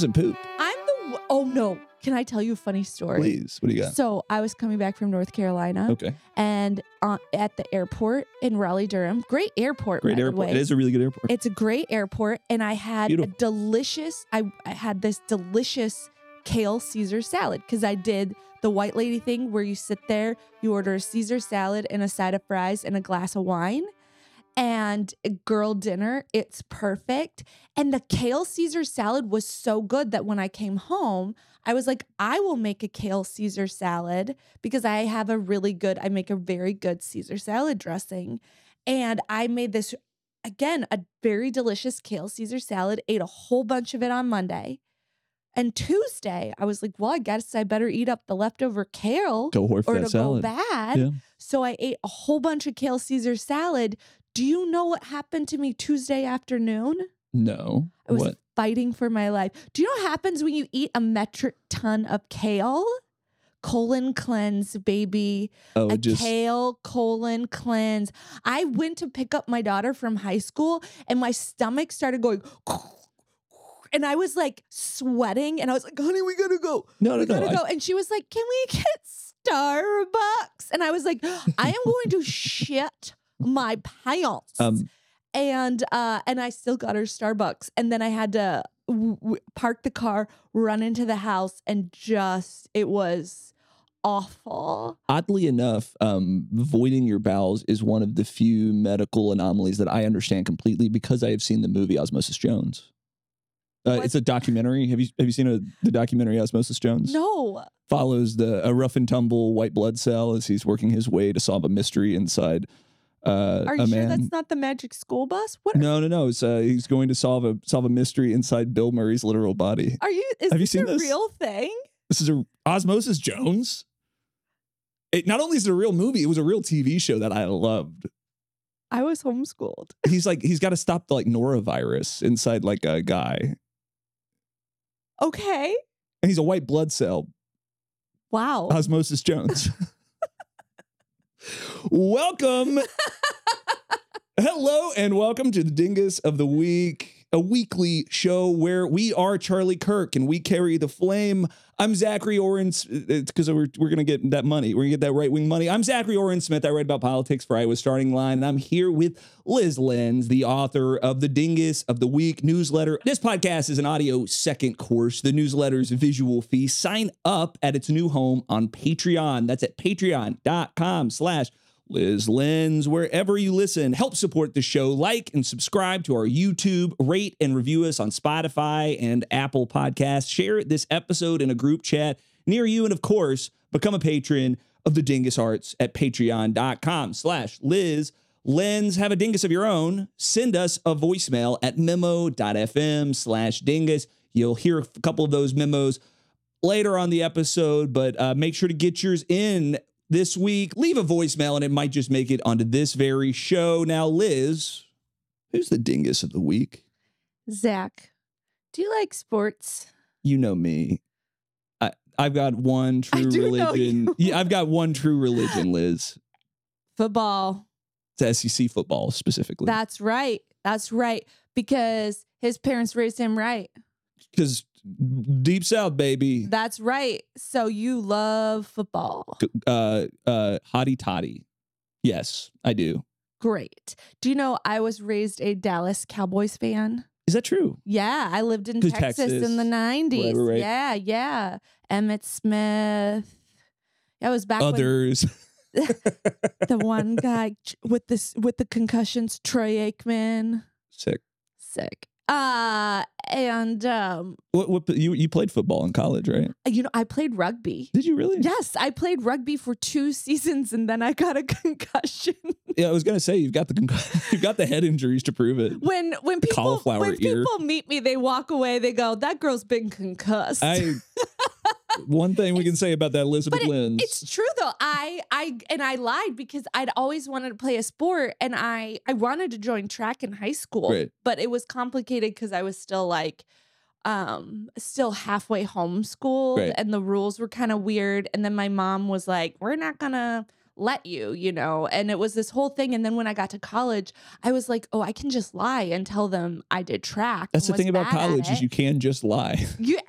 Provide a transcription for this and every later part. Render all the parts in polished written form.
Doesn't poop. Oh no. Can I tell you a funny story? Please. What do you got? So I was coming back from North Carolina. Okay. And at the airport in Raleigh-Durham, great airport. Great by airport. The way. It is a really good airport. It's a great airport, and I had Beautiful. a delicious. I had this delicious kale Caesar salad because I did the white lady thing where you sit there, you order a Caesar salad and a side of fries and a glass of wine. And a girl dinner, it's perfect. And the kale Caesar salad was so good that when I came home, I was like, I will make a kale Caesar salad because I make a very good Caesar salad dressing. And I made this, again, a very delicious kale Caesar salad, ate a whole bunch of it on Monday. And Tuesday, I was like, well, I guess I better eat up the leftover kale Go or it'll go bad. Yeah. So I ate a whole bunch of kale Caesar salad. Do you know what happened to me Tuesday afternoon? No. I was What? fighting for my life. Do you know what happens when you eat a metric ton of kale? Colon cleanse, baby. Oh, Kale colon cleanse. I went to pick up my daughter from high school and my stomach started going and I was like sweating and I was like, honey, we gotta go. No. Go. And she was like, can we get Starbucks? And I was like, I am going to shit my pants. And I still got her Starbucks. And then I had to park the car, run into the house, and it was awful. Oddly enough, voiding your bowels is one of the few medical anomalies that I understand completely because I have seen the movie Osmosis Jones. It's a documentary. Have you seen the documentary Osmosis Jones? No. Follows a rough and tumble white blood cell as he's working his way to solve a mystery inside. Are you sure that's not the Magic School Bus? What? No. It's, he's going to solve a mystery inside Bill Murray's literal body. Have you seen this? Real thing? This is Osmosis Jones. Not only is it a real movie, it was a real TV show that I loved. I was homeschooled. He's got to stop the norovirus inside like a guy. Okay. And he's a white blood cell. Wow. Osmosis Jones. Welcome. Hello and welcome to the Dingus of the Week, a weekly show where we are Charlie Kirk and we carry the flame. I'm Zachary Oren. It's because we're going to get that money. We're going to get that right-wing money. I'm Zachary Oren Smith. I write about politics for Iowa Starting Line, and I'm here with Liz Lenz, the author of the Dingus of the Week newsletter. This podcast is an audio second course. The newsletter's visual fee. Sign up at its new home on Patreon. That's at patreon.com/Liz Lenz. Wherever you listen, help support the show. Like and subscribe to our YouTube. Rate and review us on Spotify and Apple Podcasts. Share this episode in a group chat near you. And of course, become a patron of the Dingus Arts at patreon.com/Liz Lenz. Have a dingus of your own. Send us a voicemail at memo.fm/dingus. You'll hear a couple of those memos later on the episode, but make sure to get yours in this week. Leave a voicemail and it might just make it onto this very show. Now, Liz, who's the dingus of the week? Zach, do you like sports? You know me. I've got one true religion. Yeah, I've got one true religion, Liz. Football. It's SEC football specifically. That's right. Because his parents raised him right. Because Deep South, baby. That's right. So you love football. Hottie toddy. Yes, I do. Great. Do you know I was raised a Dallas Cowboys fan? Is that true? Yeah, I lived in Texas in the 90s. Right. Yeah. Emmitt Smith. That was back Others. The one guy with the concussions, Troy Aikman. Sick. And What you played football in college, right? I played rugby. Did you really? Yes, I played rugby for 2 seasons and then I got a concussion. Yeah, I was gonna say you've got the head injuries to prove it. When people meet me, they walk away. They go, "That girl's been concussed." One thing we can say about that Elizabeth Lenz. It's true though. I lied because I'd always wanted to play a sport and I wanted to join track in high school. Right. But it was complicated because I was still still halfway homeschooled, right. And the rules were kind of weird. And then my mom was like, we're not gonna let you, and it was this whole thing. And then when I got to college, I was like, oh, I can just lie and tell them I did track. That's the thing about college is you can just lie.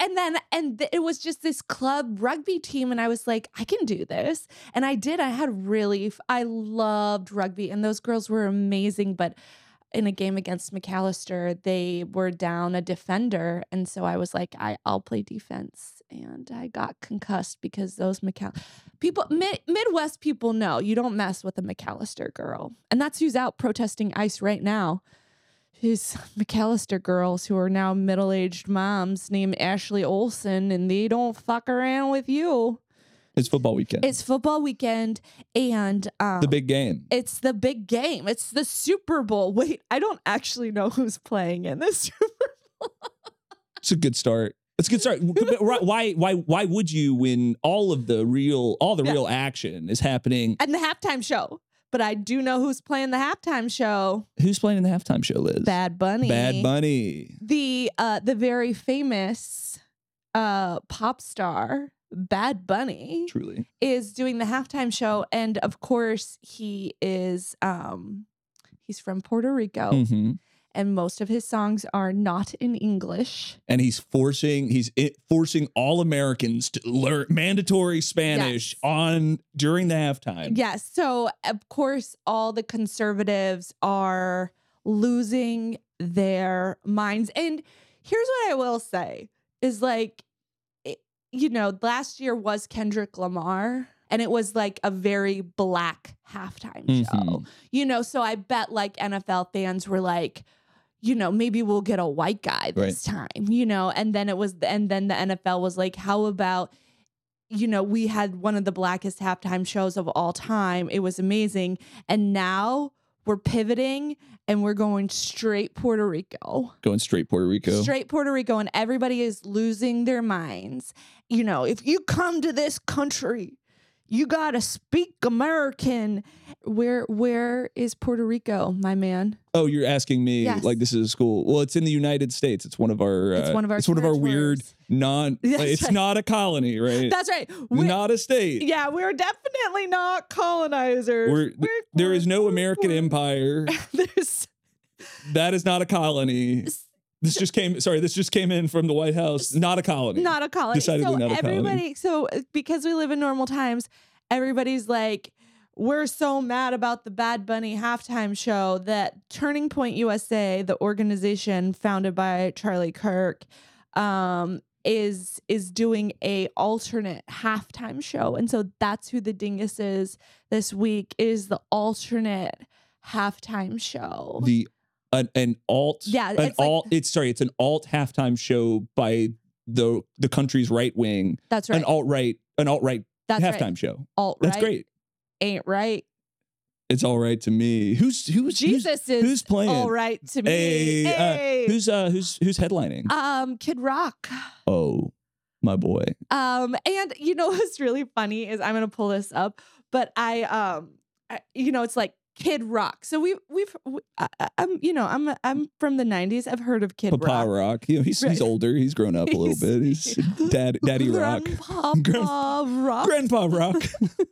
It was just this club rugby team. And I was like, I can do this. And I did. I loved rugby and those girls were amazing. But in a game against McAllister, they were down a defender. And so I was like, I'll play defense. And I got concussed because those people, Midwest people know you don't mess with a McAllister girl. And that's who's out protesting ICE right now. These McAllister girls who are now middle-aged moms named Ashley Olsen, and they don't fuck around with you. It's football weekend. It's football weekend, and the big game. It's the big game. It's the Super Bowl. Wait, I don't actually know who's playing in the Super Bowl. It's a good start. It's a good start. Why would you when all the real action is happening and the halftime show? But I do know who's playing the halftime show. Who's playing in the halftime show, Liz? Bad Bunny. Bad Bunny. The very famous pop star Bad Bunny truly is doing the halftime show, and of course he is he's from Puerto Rico. Mm-hmm. And most of his songs are not in English. And he's forcing all Americans to learn mandatory Spanish during the halftime. Yes. So, of course, all the conservatives are losing their minds. And here's what I will say is like, last year was Kendrick Lamar. And it was like a very black halftime show, so I bet like NFL fans were like, maybe we'll get a white guy this time, and then the NFL was like, how about, we had one of the blackest halftime shows of all time. It was amazing. And now we're pivoting and we're going straight Puerto Rico. Straight Puerto Rico. And everybody is losing their minds. If you come to this country, you got to speak American. Where is Puerto Rico, my man? Oh, you're asking me like this is a school. Well, it's in the United States. It's one of our weird it's not a colony, right? That's right. Not a state. Yeah, we're definitely not colonizers. There is no American empire. That is not a colony. This just came in from the White House. Not a colony. Not a colony. Decidedly not a colony. So because we live in normal times, everybody's like, we're so mad about the Bad Bunny halftime show that Turning Point USA, the organization founded by Charlie Kirk, is doing a alternate halftime show. And so that's who the dingus is this week, is the alternate halftime show. An alt halftime show by the country's right wing. That's right. An alt-right halftime show. Alt-right. That's great. Ain't right. It's all right to me. Who's playing? All right to me. Hey. Who's headlining? Kid Rock. Oh, my boy. And what's really funny is I'm gonna pull this up, but it's like Kid Rock. So I'm from the 90s. I've heard of Kid Papa Rock. He's older. He's grown up a little bit. He's Daddy Rock. Grandpa Rock.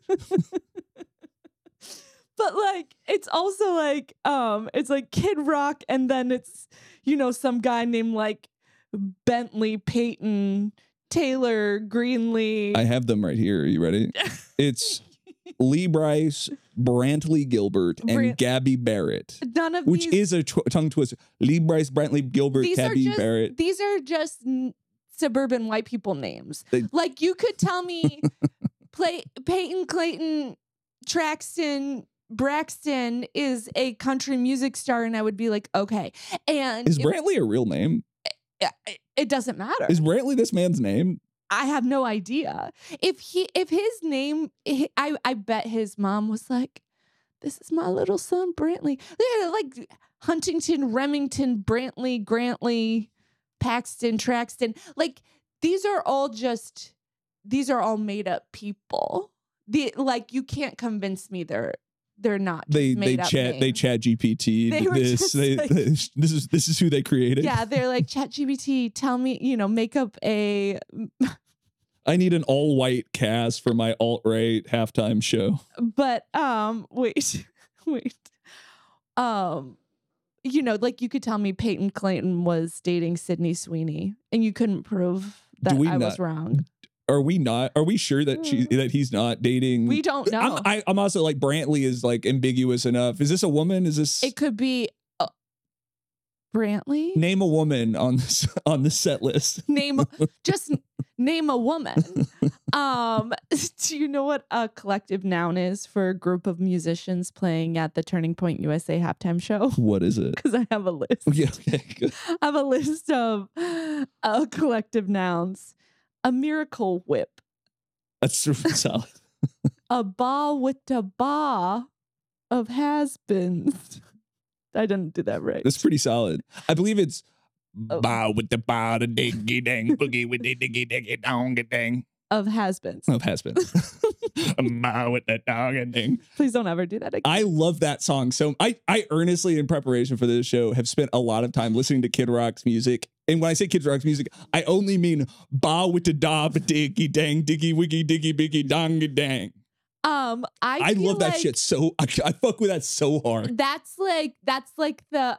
But like, it's also like, it's like Kid Rock, and then it's, some guy named like Bentley Peyton Taylor Greenlee. I have them right here. Are you ready? It's Lee Brice, Brantley Gilbert, and Gabby Barrett. None of which is a tongue twister. Lee Brice, Brantley Gilbert, Gabby Barrett. These are just suburban white people names. Like you could tell me, play Peyton Clayton Traxton Braxton is a country music star, and I would be like, okay. And is Brantley a real name? It doesn't matter. Is Brantley this man's name? I have no idea. If his name, I bet his mom was like, this is my little son, Brantley. They're like Huntington, Remington, Brantley, Grantley, Paxton, Traxton. Like these are all made up people. You can't convince me they're not. They chat GPT this. This is who they created. Yeah, they're like, chat GPT, tell me, make up a I need an all-white cast for my alt-right halftime show. But wait, wait. You know, like you could tell me Peyton Clayton was dating Sydney Sweeney, and you couldn't prove that I was wrong. Are we not? Are we sure that he's not dating? We don't know. I'm also like Brantley is like ambiguous enough. Is this a woman? Is this? It could be Brantley. Name a woman on the set list. Just name a woman. Do you know what a collective noun is for a group of musicians playing at the Turning Point USA halftime show? What is it? Because I have a list. Yeah, okay, good. I have a list of collective nouns. A miracle whip. That's super solid. A ba with a ba of has-beens. I didn't do that right. That's pretty solid. I believe it's ba with the ba, the diggy dang, boogie with the diggy diggy dong dang. Of has-beens. Of has-beens. Ba with the dog and ding. Please don't ever do that again. I love that song. So I earnestly, in preparation for this show, have spent a lot of time listening to Kid Rock's music. And when I say Kid Rock's music, I only mean ba with the da, ba diggy dang, diggy wiggy diggy biggy dong dang. I love that shit so I fuck with that so hard. That's like the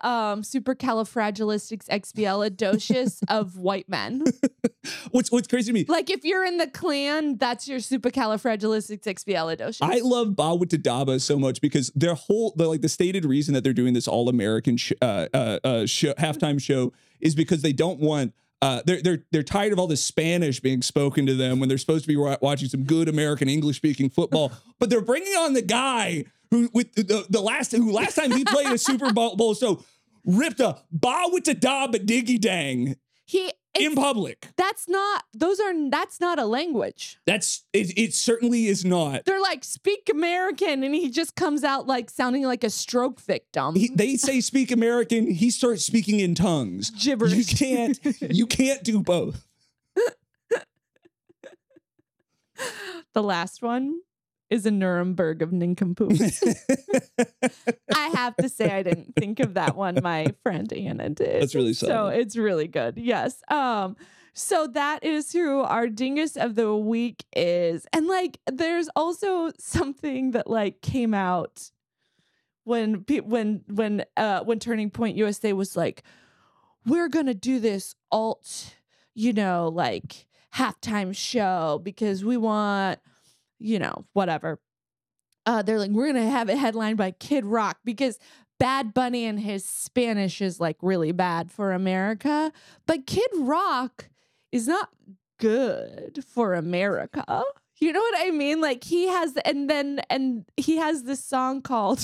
supercalifragilisticexpialidocious of white men. What's crazy to me? Like if you're in the Klan, that's your supercalifragilisticexpialidocious. I love Ba with the Daba so much because the stated reason that they're doing this all American halftime show is because they don't want. They're tired of all this Spanish being spoken to them when they're supposed to be watching some good American English speaking football, but they're bringing on the guy who last time he played a Super Bowl show ripped a ba with the da ba diggy dang in public. That's not a language. It certainly is not. They're like, speak American, and he just comes out like sounding like a stroke victim. They say speak American, he starts speaking in tongues. Gibberish. You can't do both. The last one is a Nuremberg of nincompoops. I have to say I didn't think of that one. My friend Anna did. That's really solid. So it's really good. Yes. So that is who our dingus of the week is. And like there's also something that like came out when Turning Point USA was like, we're gonna do this alt, like halftime show because we want, whatever. They're like, we're gonna have it headlined by Kid Rock because Bad Bunny and his Spanish is like really bad for America, but Kid Rock is not good for America. You know what I mean? Like he has, and he has this song called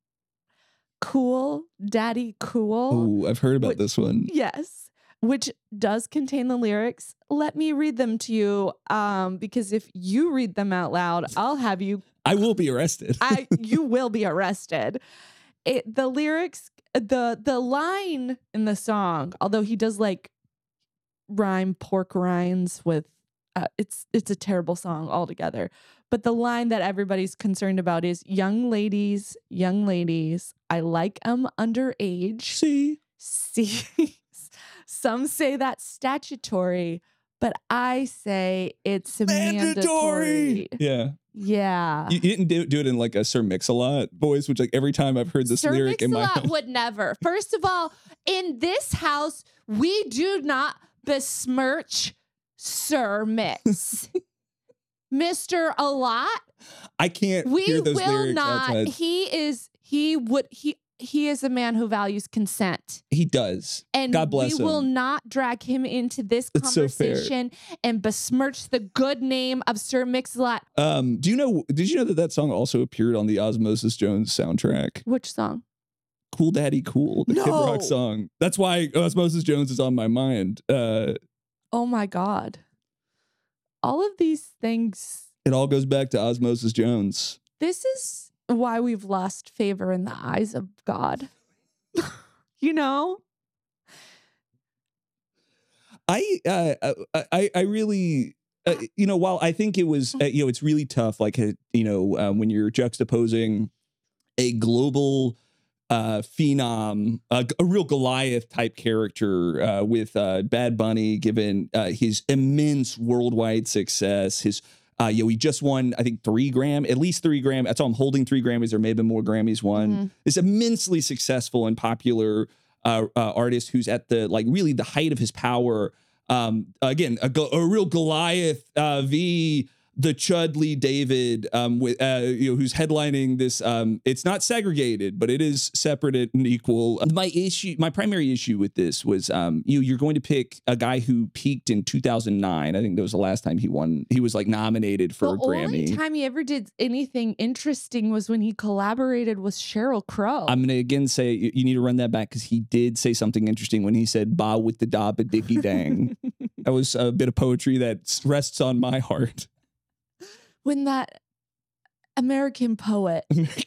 Cool Daddy Cool. Oh, I've heard about this one. Yes. Which does contain the lyrics. Let me read them to you, because if you read them out loud, I'll have you. I will be arrested. You will be arrested. The lyrics, the line in the song, although he does like rhyme pork rinds with, it's a terrible song altogether. But the line that everybody's concerned about is young ladies, I like 'em underage. See. Some say that's statutory, but I say it's mandatory. Yeah. Yeah. You didn't do it in like a Sir Mix-a-Lot voice, which like every time I've heard this lyric in my head. Would never. First of all, in this house, we do not besmirch Sir Mix. Mr. A Lot. I can't hear those lyrics outside. He is a man who values consent. He does. And God bless him. We will not drag him into this conversation and besmirch the good name of Sir Mix-a-Lot. Did you know that song also appeared on the Osmosis Jones soundtrack? Which song? Cool Daddy Cool, the Kid Rock song. That's why Osmosis Jones is on my mind. Oh my God. All of these things. It all goes back to Osmosis Jones. This is why we've lost favor in the eyes of God. I really, while I think it was, it's really tough, like, when you're juxtaposing a global phenom, a real Goliath type character with Bad Bunny, given his immense worldwide success. His he just won, I think, at least 3 Grammys. That's all I'm holding, 3 Grammys. There may have been more Grammys won. This immensely successful and popular artist who's at the really the height of his power. Again, a real Goliath v. the Chudley David, with who's headlining this. It's not segregated, but it is separate and equal. My primary issue with this was, you're going to pick a guy who peaked in 2009. I think that was the last time he won. He was nominated for a Grammy. The only time he ever did anything interesting was when he collaborated with Sheryl Crow. I'm gonna again say you need to run that back because he did say something interesting when he said "ba with the da ba diggy dang." That was a bit of poetry that rests on my heart. When that American poet,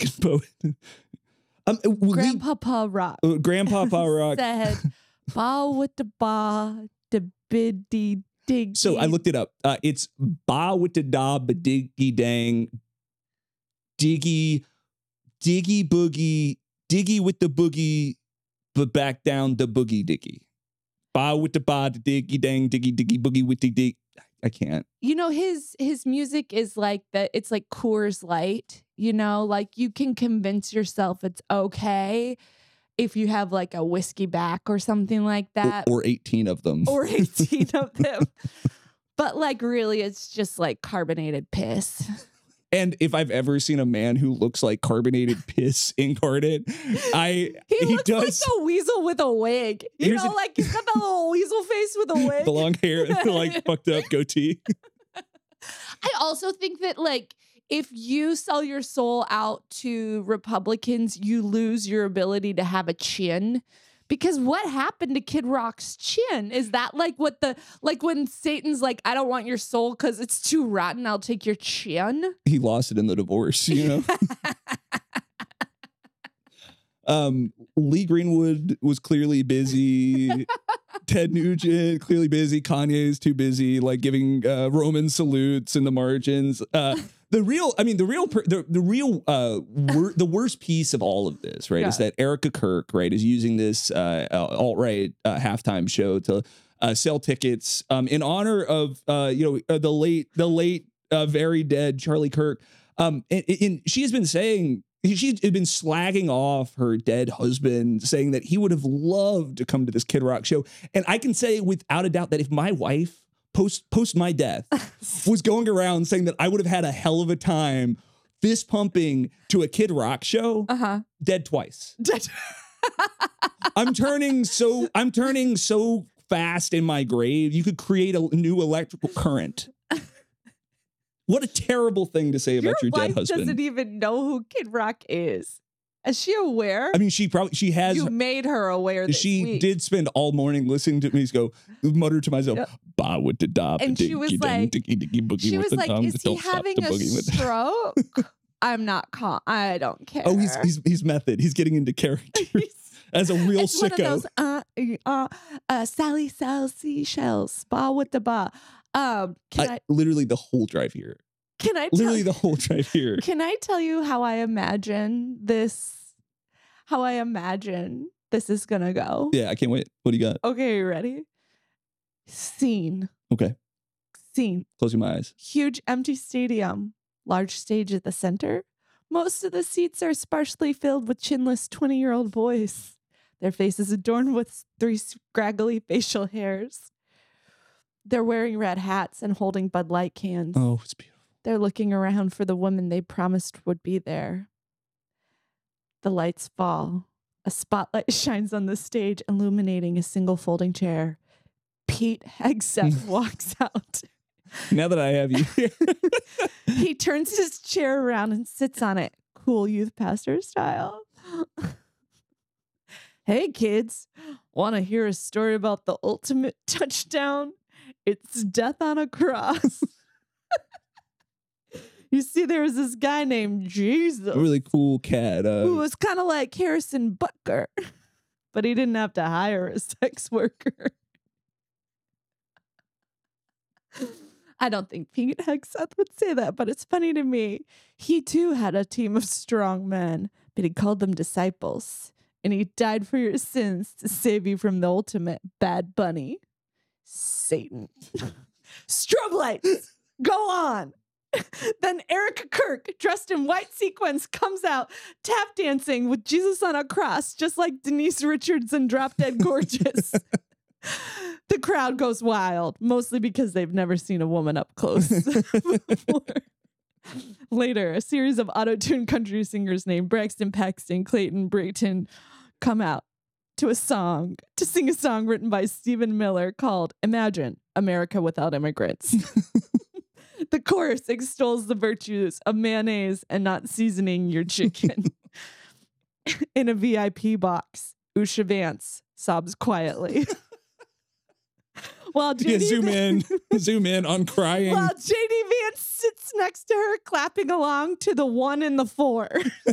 Grandpapa Rock, said, "Ba with the ba, the biddy dig." So I looked it up. It's ba with the da ba diggy dang, diggy boogie, diggy with the boogie, but back down the boogie diggy. Ba with the ba, the diggy dang, diggy boogie with the dig. I can't. His music is like that. It's like Coors Light, you can convince yourself it's okay if you have a whiskey back or something like that. Or 18 of them. Or 18 of them. But really, it's just carbonated piss. And if I've ever seen a man who looks like carbonated piss incarnate, he looks like a weasel with a wig. He's got that little weasel face with a wig. The long hair and the fucked up goatee. I also think that if you sell your soul out to Republicans, you lose your ability to have a chin. Because what happened to Kid Rock's chin? Is that when Satan's I don't want your soul because it's too rotten, I'll take your chin? He lost it in the divorce, Lee Greenwood was clearly busy. Ted Nugent clearly busy. Kanye's too busy, giving Roman salutes in the margins. The worst piece of all of this, right, is that Erica Kirk, right, is using this alt-right halftime show to sell tickets in honor of the late very dead Charlie Kirk. And she has been saying. She's been slagging off her dead husband, saying that he would have loved to come to this Kid Rock show. And I can say without a doubt that if my wife post my death was going around saying that I would have had a hell of a time fist pumping to a Kid Rock show, dead twice. I'm turning so fast in my grave. You could create a new electrical current. What a terrible thing to say about your dead husband. Your wife doesn't even know who Kid Rock is. Is she aware? I mean, she has. You made her aware this week. Did spend all morning listening to me mutter to myself, "Ba with the da." And she was like, "Is he having a stroke?" I'm not calm. I don't care. Oh, he's method. He's getting into character as a real sicko. One of those, Sally sells seashells. Ba with the ba. Literally the whole drive here. The whole drive here. Can I tell you how I imagine this? How I imagine this is gonna go? Yeah, I can't wait. What do you got? Okay, you ready? Scene. Okay. Scene. Closing my eyes. Huge empty stadium. Large stage at the center. Most of the seats are sparsely filled with chinless 20-year-old boys. Their faces adorned with 3 scraggly facial hairs. They're wearing red hats and holding Bud Light cans. Oh, it's beautiful. They're looking around for the woman they promised would be there. The lights fall. A spotlight shines on the stage, illuminating a single folding chair. Pete Hegseth walks out. Now that I have you here. He turns his chair around and sits on it, cool youth pastor style. Hey, kids. Want to hear a story about the ultimate touchdown? It's death on a cross. You see, there was this guy named Jesus. A really cool cat. Who was kind of like Harrison Butker, but he didn't have to hire a sex worker. I don't think Pete Hegseth would say that, but it's funny to me. He too had a team of strong men, but he called them disciples. And he died for your sins to save you from the ultimate bad bunny, Satan. Strobe lights. Go on. Then Erica Kirk, dressed in white sequins, comes out tap dancing with Jesus on a cross, just like Denise Richards in Drop Dead Gorgeous. The crowd goes wild, mostly because they've never seen a woman up close before. Later, a series of auto-tuned country singers named Braxton, Paxton, Clayton, Brayton come out to sing a song written by Stephen Miller called Imagine America Without Immigrants. The chorus extols the virtues of mayonnaise and not seasoning your chicken. In a VIP box, Usha Vance sobs quietly. While JD zoom in on crying. While JD Vance sits next to her, clapping along to the 1 and the 4.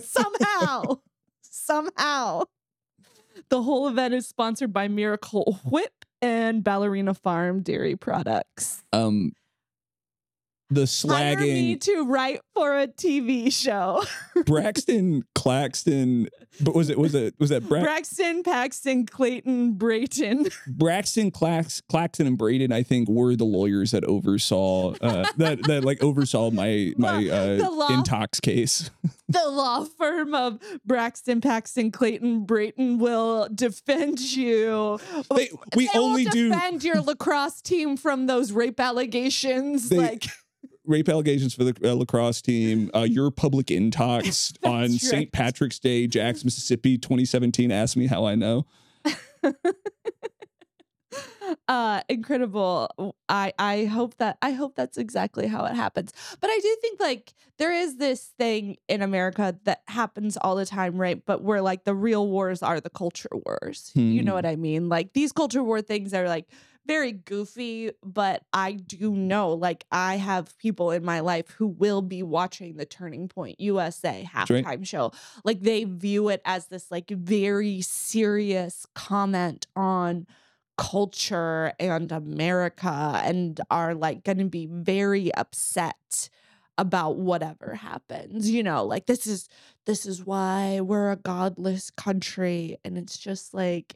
Somehow. The whole event is sponsored by Miracle Whip and Ballerina Farm dairy products. The Hire me slagging to write for a TV show. Braxton, Claxton, but was that Braxton, Paxton, Clayton, Brayton. Braxton, Claxton, and Brayton? I think were the lawyers that oversaw that like oversaw my intox case. The law firm of Braxton, Paxton, Clayton, Brayton will defend you. They only will defend your lacrosse team from those rape allegations. Rape allegations for the lacrosse team. Your public intox on right. St. Patrick's Day, Jackson, Mississippi, 2017. Ask me how I know. Incredible. I hope that's exactly how it happens. But I do think like there is this thing in America that happens all the time, right? But where like the real wars are the culture wars. You know what I mean? Like these culture war things are like very goofy, but I do know, like, I have people in my life who will be watching the Turning Point USA halftime show. Like, they view it as this, like, very serious comment on culture and America and are, like, going to be very upset about whatever happens. You know, like, this is why we're a godless country. And it's just, like,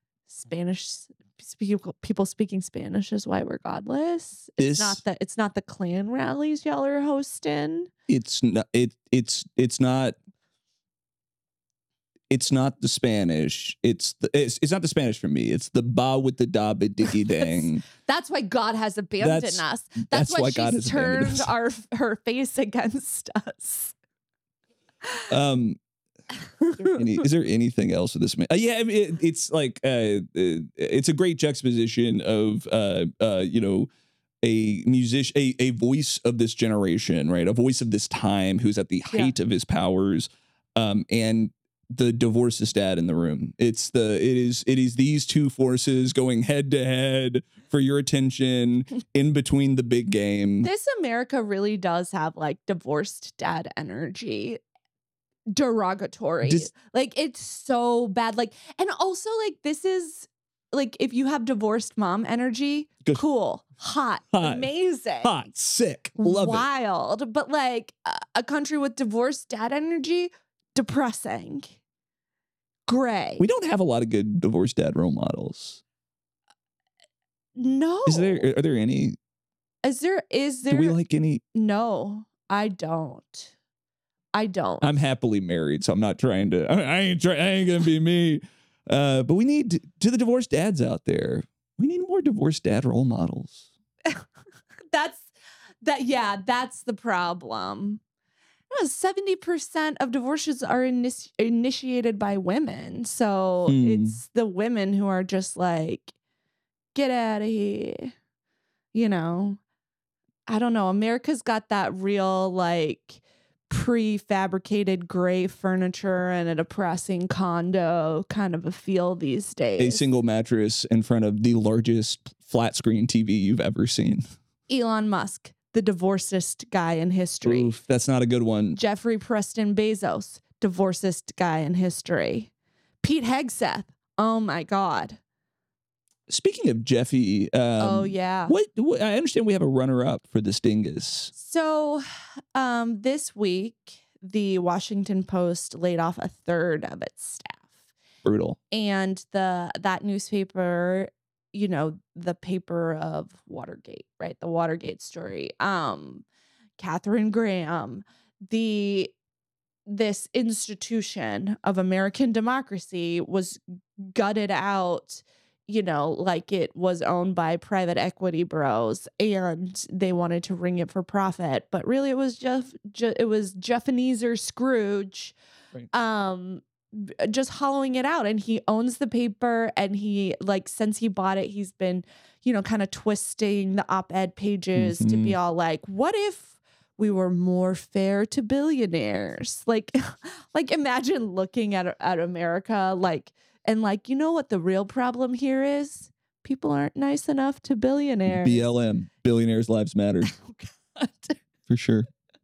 people speaking Spanish is why we're godless. It's not the Klan rallies y'all are hosting. It's not the Spanish. It's not the Spanish for me. It's the ba with the da ba diggy dang. That's why God has abandoned us. That's why God has turned her face against us. Is there anything else with this man? Yeah, it's like it's a great juxtaposition of a musician, a voice of this generation, right? A voice of this time who's at the height of his powers, and the divorcist dad in the room. It is these two forces going head to head for your attention in between the big game. This America really does have like divorced dad energy. Derogatory. Like it's so bad. Like, and also like this is like if you have divorced mom energy, cool, hot, amazing, hot, sick, love wild. it. But like a country with divorced dad energy, depressing, gray. We don't have a lot of good divorced dad role models. No. Are there any? Is there? Do we like any? No, I don't. I'm happily married, so I'm not trying to. I ain't gonna be me. But we need to the divorced dads out there. We need more divorced dad role models. That's the problem. 70% of divorces are initiated by women, so it's the women who are just like, get out of here. You know, I don't know. America's got that real like prefabricated gray furniture and a depressing condo kind of a feel these days. A single mattress in front of the largest flat screen TV you've ever seen. Elon Musk, the divorcist guy in history. Oof, that's not a good one. Jeffrey Preston Bezos, divorcist guy in history. Pete Hegseth, oh my God. Speaking of Jeffy, oh yeah. What I understand we have a runner-up for this dingus. So, this week the Washington Post laid off a third of its staff. Brutal. And that newspaper, you know, the paper of Watergate, right? The Watergate story. Katharine Graham, this institution of American democracy was gutted out, you know, like it was owned by private equity bros, and they wanted to ring it for profit. But really, it was Ebenezer Scrooge, Right. just hollowing it out. And he owns the paper, and he, like, since he bought it, he's been, you know, kind of twisting the op-ed pages to be all like, what if we were more fair to billionaires? Like, like imagine looking at America, like, and like, you know what the real problem here is? People aren't nice enough to billionaires. BLM, Billionaires Lives Matter. Oh, God. For sure.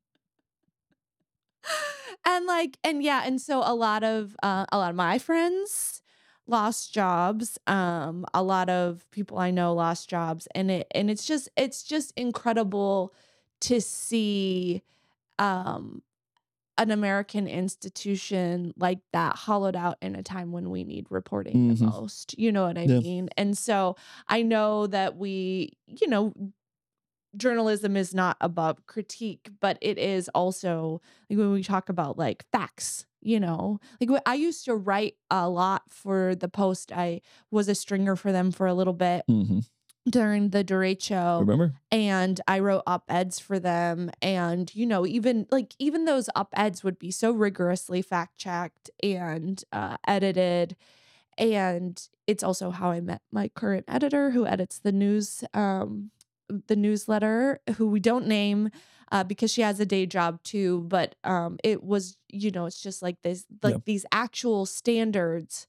And like, and yeah, and so a lot of my friends lost jobs. A lot of people I know lost jobs, and it's just incredible to see an American institution like that hollowed out in a time when we need reporting the most. You know what I mean? And so I know that you know, journalism is not above critique, but it is also, like, when we talk about like facts, you know, like I used to write a lot for the Post. I was a stringer for them for a little bit during the derecho. Remember? And I wrote op-eds for them. And, you know, even those op-eds would be so rigorously fact-checked and edited. And it's also how I met my current editor, who edits the newsletter, who we don't name because she has a day job too. But it was, you know, it's just like this, like these actual standards.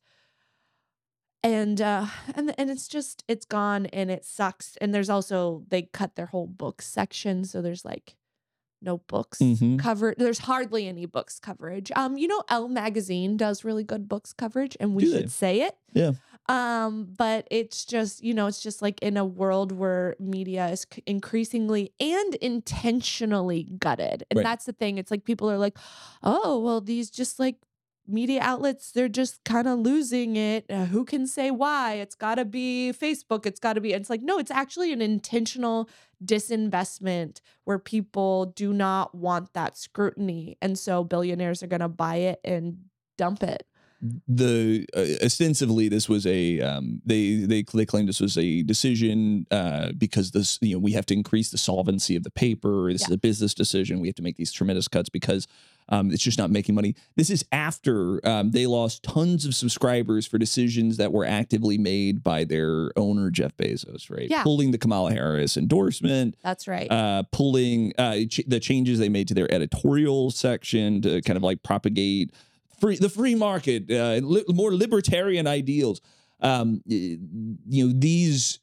And it's gone, and it sucks. And there's also, they cut their whole books section, so there's like no books covered. There's hardly any books coverage. You know, Elle Magazine does really good books coverage, and we should say it. Yeah. But it's just, you know, it's just like in a world where media is increasingly and intentionally gutted. And that's the thing. It's like people are like, oh, well, these just like media outlets, they're just kind of losing it. Who can say why? It's got to be Facebook. It's got to be. It's like, no, it's actually an intentional disinvestment where people do not want that scrutiny. And so billionaires are going to buy it and dump it. The ostensibly this was a they claimed this was a decision because this, you know, we have to increase the solvency of the paper. This is a business decision. We have to make these tremendous cuts because it's just not making money. This is after they lost tons of subscribers for decisions that were actively made by their owner, Jeff Bezos, right? Yeah. Pulling the Kamala Harris endorsement. That's right. Pulling the changes they made to their editorial section to kind of like propagate the free market, more libertarian ideals. You know, these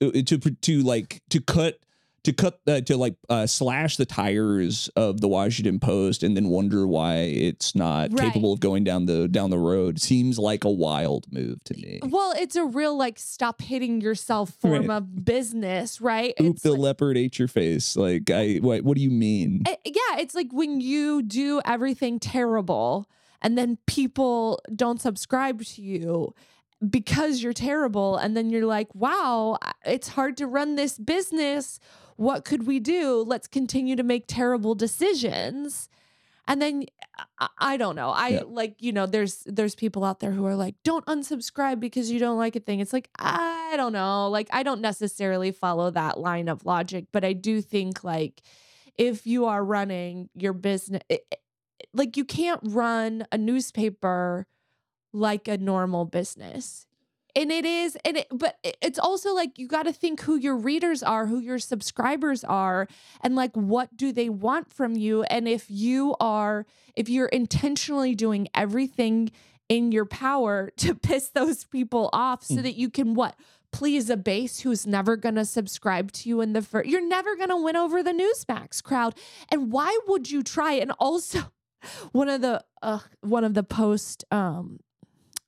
to slash the tires of the Washington Post and then wonder why it's not capable of going down the road seems like a wild move to me. Well, it's a real like stop hitting yourself form of business, right? Oop, it's the like, leopard ate your face. Like, what do you mean? Yeah, it's like when you do everything terrible and then people don't subscribe to you because you're terrible, and then you're like, wow, it's hard to run this business. What could we do? Let's continue to make terrible decisions. And then I don't know. Like, you know, there's people out there who are like, don't unsubscribe because you don't like a thing. It's like, I don't know. Like, I don't necessarily follow that line of logic, but I do think like if you are running your business, like you can't run a newspaper like a normal business. And it is, but it's also like you got to think who your readers are, who your subscribers are, and like what do they want from you. And if you're intentionally doing everything in your power to piss those people off so that you can please a base who's never going to subscribe to you in the first, you're never going to win over the Newsmax crowd. And why would you try? And also one of the Post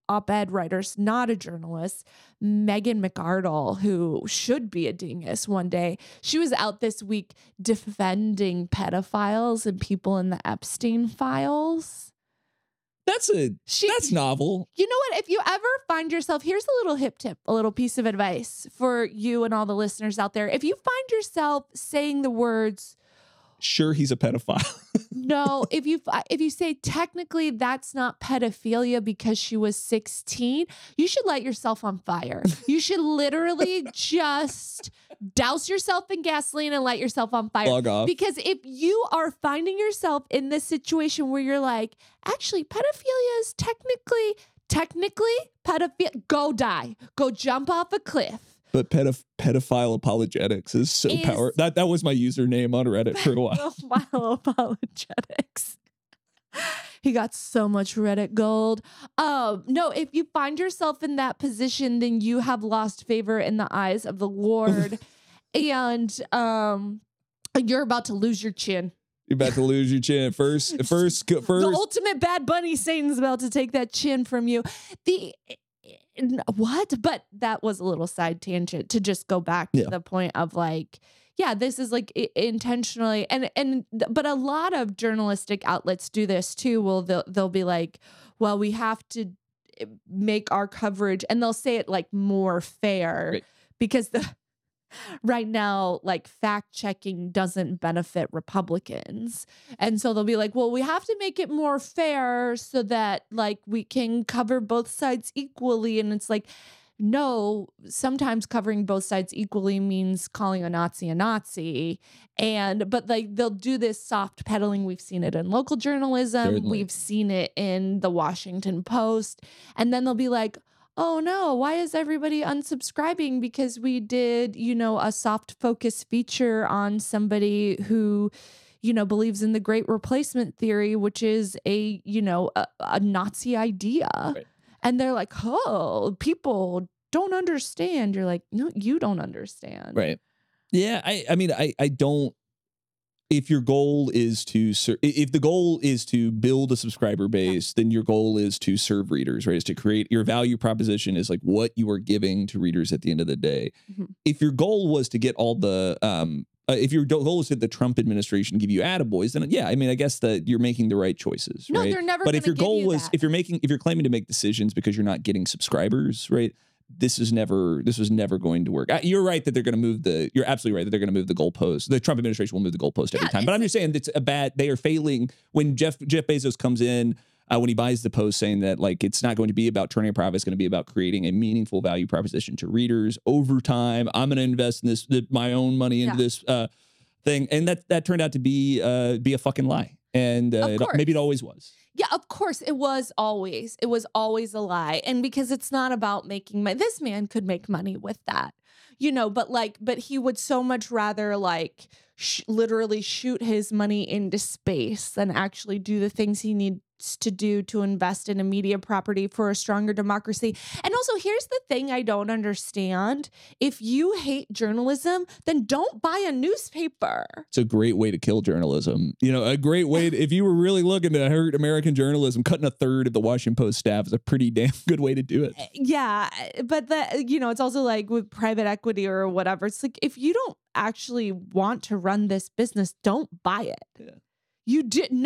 op-ed writers, not a journalist, Megan McArdle, who should be a dingus one day. She was out this week defending pedophiles and people in the Epstein files. That's novel. You know what? If you ever find yourself, here's a little hip tip, a little piece of advice for you and all the listeners out there. If you find yourself saying the words, sure, he's a pedophile. no, if you say technically that's not pedophilia because she was 16, you should light yourself on fire. You should literally just douse yourself in gasoline and light yourself on fire. Log off. Because if you are finding yourself in this situation where you're like, actually, pedophilia is technically pedophilia, go die. Go jump off a cliff. But pedophile apologetics is so powerful. That was my username on Reddit for a while. Pedophile apologetics. He got so much Reddit gold. No, if you find yourself in that position, then you have lost favor in the eyes of the Lord. And you're about to lose your chin. You're about to lose your chin. First. The ultimate Bad Bunny Satan's about to take that chin from you. What? But that was a little side tangent to just go back to the point of like, yeah, this is like intentionally but a lot of journalistic outlets do this too. Well, they'll be like, well, we have to make our coverage, and they'll say it like more fair, right? Because right now, like, fact checking doesn't benefit Republicans. And so they'll be like, well, we have to make it more fair so that like we can cover both sides equally. And it's like, no, sometimes covering both sides equally means calling a Nazi. But like they'll do this soft peddling. We've seen it in local journalism. Certainly. We've seen it in the Washington Post. And then they'll be like, oh no, why is everybody unsubscribing? Because we did, a soft focus feature on somebody who, believes in the great replacement theory, which is a Nazi idea. Right. And they're like, oh, people don't understand. You're like, no, you don't understand. Right. Yeah. I mean, I don't. If your goal is if the goal is to build a subscriber base, then your goal is to serve readers, right? Is to create your value proposition is like what you are giving to readers at the end of the day. Mm-hmm. If your goal was to get all the, if your goal is that the Trump administration give you attaboys, then yeah, I mean, I guess that you're making the right choices, no, right? They're never. But if your goal was, that. if you're claiming to make decisions because you're not getting subscribers, right? This was never going to work. You're right that they're going to move you're absolutely right that they're going to move the goalpost. The Trump administration will move the goalpost every time. But I'm just saying they are failing when Jeff Bezos comes in, when he buys the Post, saying that like, it's not going to be about turning a profit. It's going to be about creating a meaningful value proposition to readers over time. I'm going to invest in my own money into this thing. And that turned out to be a fucking lie. And maybe it always was. Yeah, of course it was always a lie. And because it's not about making money, this man could make money with that, but he would so much rather like literally shoot his money into space than actually do the things he needs to do to invest in a media property for a stronger democracy. And also, here's the thing I don't understand. If you hate journalism, then don't buy a newspaper. It's a great way to kill journalism. A great way if you were really looking to hurt American journalism, cutting a third of the Washington Post staff is a pretty damn good way to do it. Yeah, but it's also like with private equity or whatever. It's like, if you don't actually want to run this business, don't buy it. Yeah. You didn't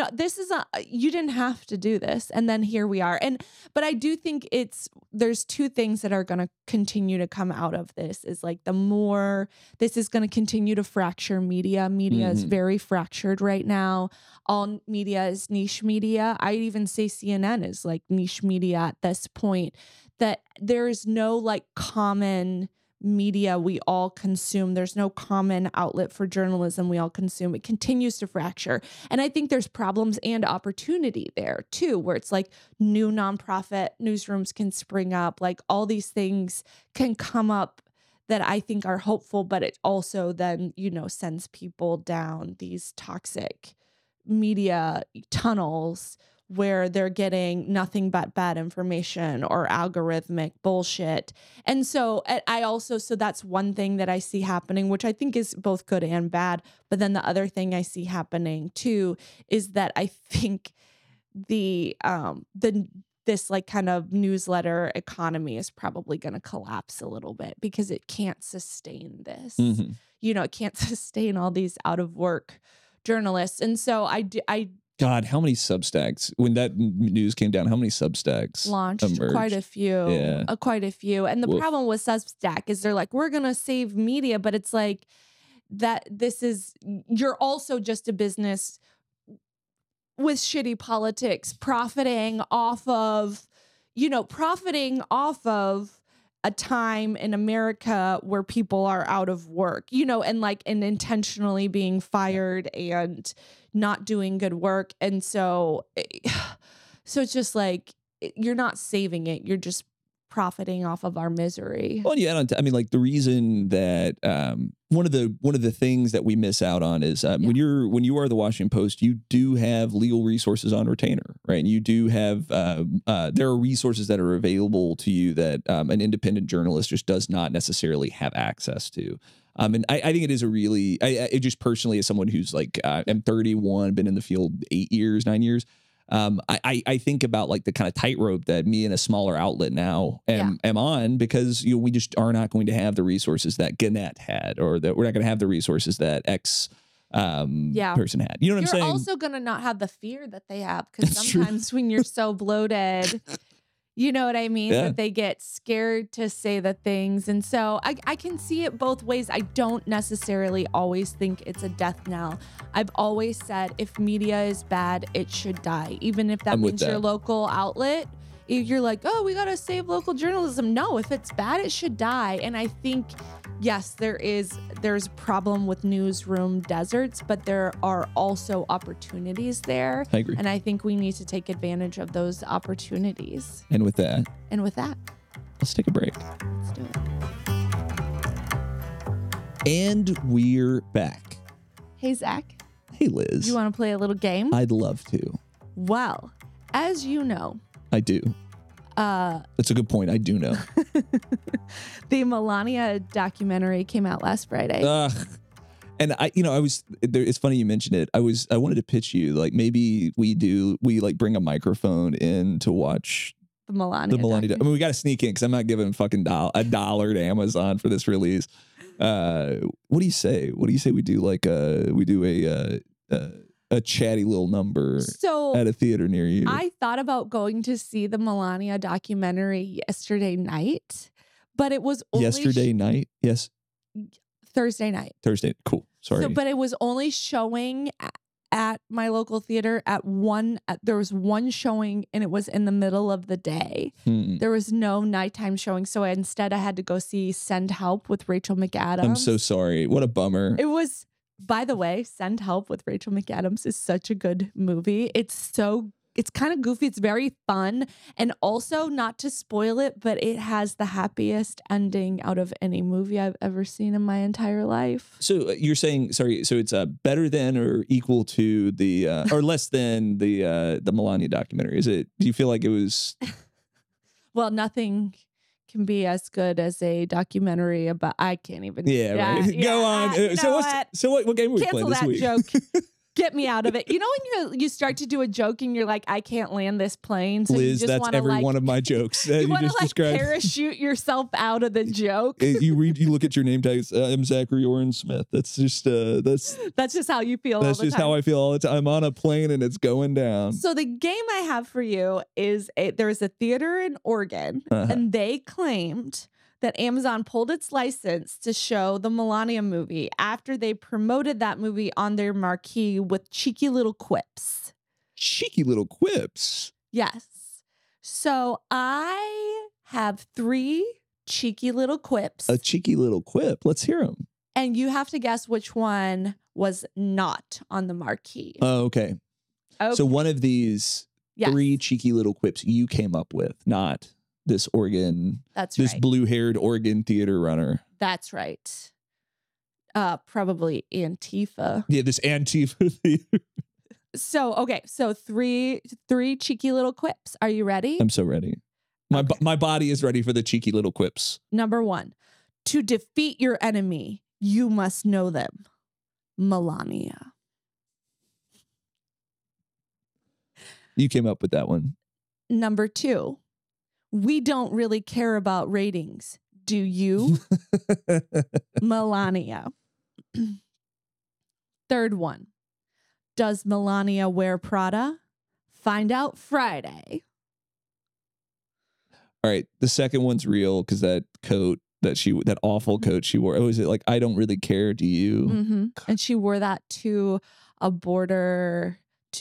have to do this. And then here we are. But I do think there's two things that are going to continue to come out of this is like this is going to continue to fracture media. Media is very fractured right now. All media is niche media. I'd even say CNN is like niche media at this point, that there is no like common media we all consume. There's no common outlet for journalism we all consume. It continues to fracture. And I think there's problems and opportunity there too, where it's like new nonprofit newsrooms can spring up, like all these things can come up that I think are hopeful, but it also then, sends people down these toxic media tunnels where they're getting nothing but bad information or algorithmic bullshit. And so so that's one thing that I see happening, which I think is both good and bad. But then the other thing I see happening too is that I think the this like kind of newsletter economy is probably going to collapse a little bit because it can't sustain this. Mhm. You know, it can't sustain all these out of work journalists. And so I God, how many Substacks when that news came down? How many Substacks launched emerged? quite a few. Yeah. Quite a few. And the Woof. problem with Substack is they're like, we're going to save media, but it's like that you're also just a business with shitty politics, profiting off of a time in America where people are out of work, and intentionally being fired and not doing good work. And so it's just like, you're not saving it. You're just profiting off of our misery. Well, yeah, I mean, like the reason that one of the things that we miss out on is when you are the Washington Post, you do have legal resources on retainer, right? And you do have there are resources that are available to you that an independent journalist just does not necessarily have access to. And I think it is a really, it just personally as someone who's like, I'm 31, been in the field 9 years. I think about like the kind of tightrope that me and a smaller outlet now am on, because we just are not going to have the resources that Gannett had, or that we're not going to have the resources that X person had. You know what I'm saying? You're also going to not have the fear that they have, because sometimes when you're so bloated, you know what I mean? Yeah. That they get scared to say the things. And so I can see it both ways. I don't necessarily always think it's a death knell. I've always said if media is bad, it should die. Even if that means your local outlet, if you're like, oh, we got to save local journalism. No, if it's bad, it should die. And I think, yes, there's a problem with newsroom deserts, but there are also opportunities there. I agree. And I think we need to take advantage of those opportunities. And with that, let's take a break. Let's do it. And we're back. Hey, Zach. Hey, Liz. You want to play a little game? I'd love to. Well, as you know, I do. That's a good point. I do know. The Melania documentary came out last Friday. And it's funny you mentioned it. I wanted to pitch you, like, maybe we bring a microphone in to watch the Melania. I mean, we got to sneak in because I'm not giving fucking $1 to Amazon for this release. What do you say? We do a chatty little number at a theater near you? I thought about going to see the Melania documentary yesterday night, but it was only yesterday night. Yes. Thursday night. Thursday. Cool. Sorry. But it was only showing at my local theater there was one showing, and it was in the middle of the day. There was no nighttime showing. So instead I had to go see Send Help with Rachel McAdams. I'm so sorry. What a bummer. It was, by the way, Send Help with Rachel McAdams is such a good movie. It's kind of goofy. It's very fun. And also, not to spoil it, but it has the happiest ending out of any movie I've ever seen in my entire life. So you're saying, sorry, so it's better than or equal to the, or less than the Melania documentary? Do you feel like it was? Well, nothing can be as good as a documentary about, I can't even. Yeah, right. Go on. So what game are we playing this week? Joke. Get me out of it. You know when you start to do a joke and you're like, I can't land this plane. So Liz, you just that's wanna, every one of my jokes. You want just to described. Parachute yourself out of the joke. You look at your name tag. I'm Zachary Oren Smith. That's just that's just how you feel. That's all the just time. How I feel all the time. I'm on a plane and it's going down. So the game I have for you is there's a theater in Oregon, and they claimed that Amazon pulled its license to show the Melania movie after they promoted that movie on their marquee with cheeky little quips. Cheeky little quips? Yes. So I have 3 cheeky little quips. A cheeky little quip. Let's hear them. And you have to guess which one was not on the marquee. Oh, okay. So one of these 3 cheeky little quips you came up with, not this blue-haired Oregon theater runner. That's right. Probably Antifa. Yeah, this Antifa theater. So 3 cheeky little quips. Are you ready? I'm so ready. My body is ready for the cheeky little quips. Number 1, to defeat your enemy, you must know them. Melania. You came up with that one. Number 2, we don't really care about ratings. Do you? Melania. Third one. Does Melania wear Prada? Find out Friday. All right. The second one's real because that coat that awful coat she wore. Oh, is it like, I don't really care. Do you? Mm-hmm. And she wore that to a border